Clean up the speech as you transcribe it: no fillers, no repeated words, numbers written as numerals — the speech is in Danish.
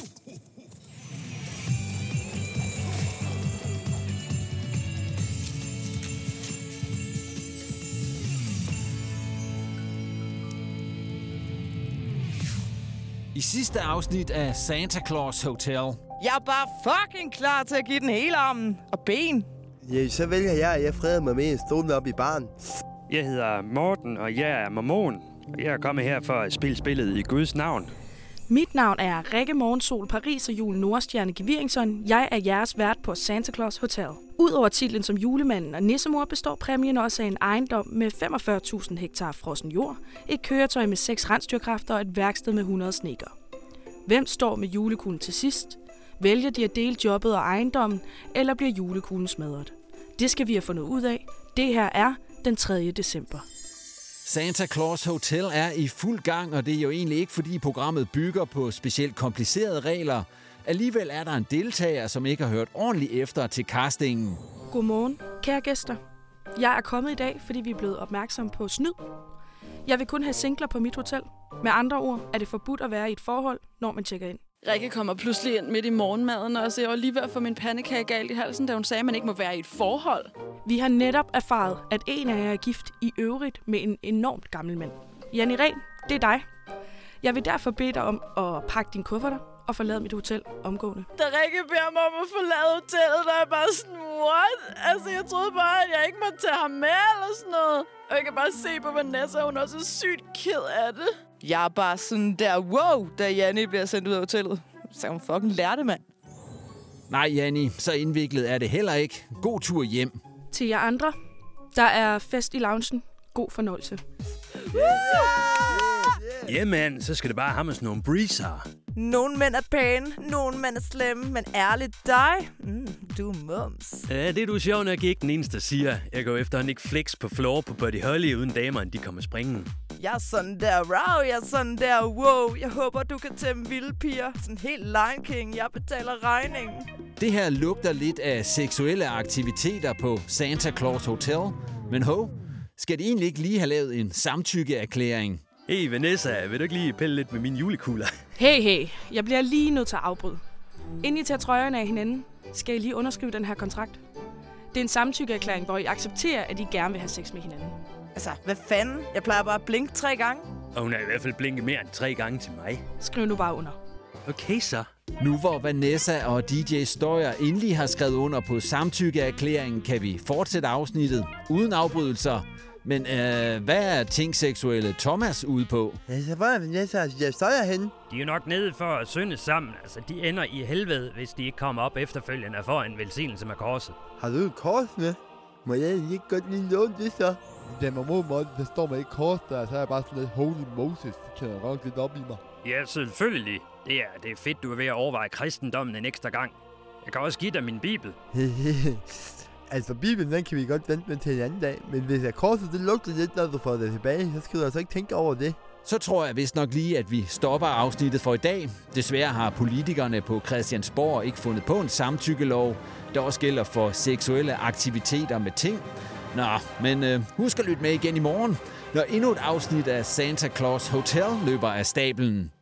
I sidste afsnit af Santa Claus Hotel. Jeg er bare fucking klar til at give den hele armen og ben. Ja, så vælger jeg, at jeg freder mig med en stående op i baren. Jeg hedder Morten, og jeg er mormon. Og jeg er kommet her for at spille spillet i Guds navn. Mit navn er Rikke Morgensol Paris og Jule Nordstjerne Gevingsson. Jeg er jeres vært på Santa Claus Hotel. Udover titlen som julemanden og nissemor består præmien også af en ejendom med 45.000 hektar frossen jord, et køretøj med 6 rensdyrkræfter og et værksted med 100 snedkere. Hvem står med julekuglen til sidst? Vælger de at dele jobbet og ejendommen, eller bliver julekuglen smadret? Det skal vi have fundet ud af. Det her er den 3. december. Santa Claus Hotel er i fuld gang, og det er jo egentlig ikke, fordi programmet bygger på specielt komplicerede regler. Alligevel er der en deltager, som ikke har hørt ordentligt efter til castingen. Godmorgen, kære gæster. Jeg er kommet i dag, fordi vi er blevet opmærksomme på snyd. Jeg vil kun have singler på mit hotel. Med andre ord er det forbudt at være i et forhold, når man tjekker ind. Rikke kommer pludselig ind midt i morgenmaden, og så jeg var lige ved at få min pandekage galt i halsen, da hun sagde, at man ikke må være i et forhold. Vi har netop erfaret, at en af jer er gift i øvrigt med en enormt gammel mand. Jan Irén, det er dig. Jeg vil derfor bede dig om at pakke dine kufferter og forlade mit hotel omgående. Da Rikke beder mig om at forlade hotellet, der er bare sådan, what? Altså, jeg troede bare, at jeg ikke måtte tage ham med eller sådan noget. Og jeg kan bare se på Vanessa, hun er også sygt ked af det. Jeg er bare sådan der, wow, da Janni bliver sendt ud af hotellet. Så hun fucking lærte, mand. Nej, Janni, så indviklet er det heller ikke. God tur hjem. Til jer andre, der er fest i loungen. God fornøjelse. Jamen, så skal det bare have med sådan nogle breezer. Nogle mænd er pæne, nogle mænd er slemme, men ærligt dig, du er mums. Ja, det er du sjov nok ikke den eneste, der siger. Jeg går efter Nick Flex på floor på Buddy Holly, uden damerne, de kommer springen. Jeg er sådan der, wow, jeg er sådan der, wow. Jeg håber, du kan tæmme vilde piger. Sådan helt Lion King, jeg betaler regningen. Det her lugter lidt af seksuelle aktiviteter på Santa Claus Hotel. Men skal de egentlig ikke lige have lavet en samtykkeerklæring? Hey Vanessa, vil du ikke lige pille lidt med mine julekugler? Hey, jeg bliver lige nødt til at afbryde. Inden I tager trøjerne af hinanden, skal I lige underskrive den her kontrakt. Det er en samtykkeerklæring, hvor I accepterer, at I gerne vil have sex med hinanden. Altså, hvad fanden? Jeg plejer bare at blinke 3 gange. Og hun har i hvert fald blinket mere end 3 gange til mig. Skriv nu bare under. Okay så. Nu hvor Vanessa og DJ Støjer endelig har skrevet under på samtykkeerklæringen, kan vi fortsætte afsnittet uden afbrydelser. Men hvad er tingseksuelle Thomas ude på? Altså, hvor er Vanessa og DJ Støjer henne? De er jo nok nede for at synde sammen. Altså, de ender i helvede, hvis de ikke kommer op efterfølgende for en velsignelse med korset. Har du et kors med? Må jeg ikke godt lige låne det så? Da man mod måden, der står med et kors der, så er jeg bare sådan lidt Holy Moses. Det kan jeg nok lidt op i mig. Ja, selvfølgelig. Det er fedt, du er ved at overveje kristendommen en ekstra gang. Jeg kan også give dig min bibel. Altså, Bibelen, den kan vi godt vente med til en anden dag. Men hvis jeg korset, det lugter lidt, når du får det tilbage, så skal du altså ikke tænke over det. Så tror jeg vist nok lige, at vi stopper afsnittet for i dag. Desværre har politikerne på Christiansborg ikke fundet på en samtykkelov, der også gælder for seksuelle aktiviteter med ting. Nå, men husk at lytte med igen i morgen, når endnu et afsnit af Santa Claus Hotel løber af stablen.